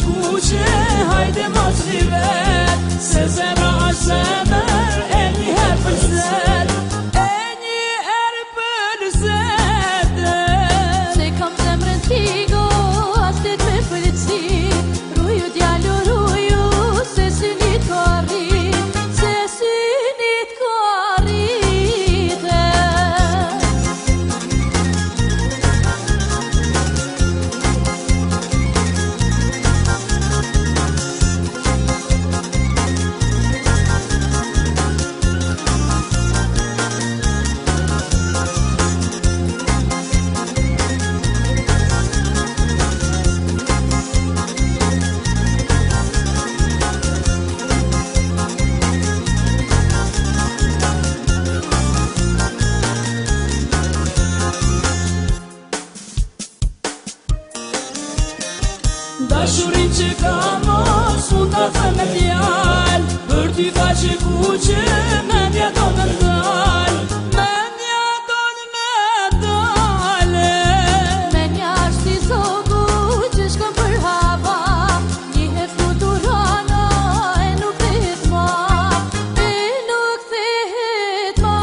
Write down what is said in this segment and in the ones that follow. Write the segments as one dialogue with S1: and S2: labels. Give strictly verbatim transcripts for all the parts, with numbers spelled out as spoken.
S1: kuqe, hajde mos rivet, se zemra është zemër, e një herë për zet, e një herë për zet.
S2: Se kam zemrën tigo, ashtet me pëlqi, ruju djallu ruju, se synit ka rrit, se synit ka rrite.
S1: Dashurin që ka mos, mund të thënë me fjall, për ty tha që kuqe, mendja do në ndal, mendja do në me dale.
S2: Menja është si zogu që shkon për hava, njihet fluturana, e nuk thehet ma, e nuk thehet ma.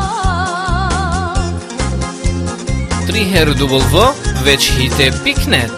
S3: tri herë w veç hite pikë net.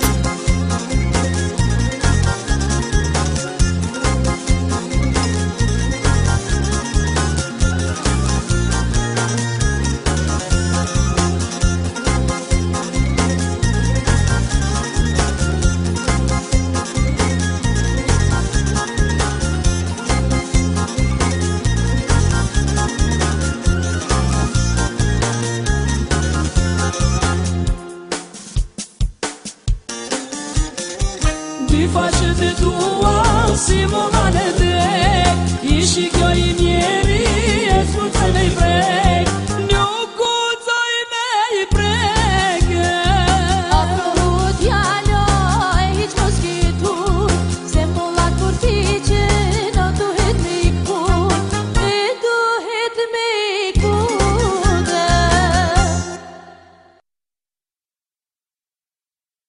S1: Dy faqët e tua, si më vanë e drek, i shikoj njeri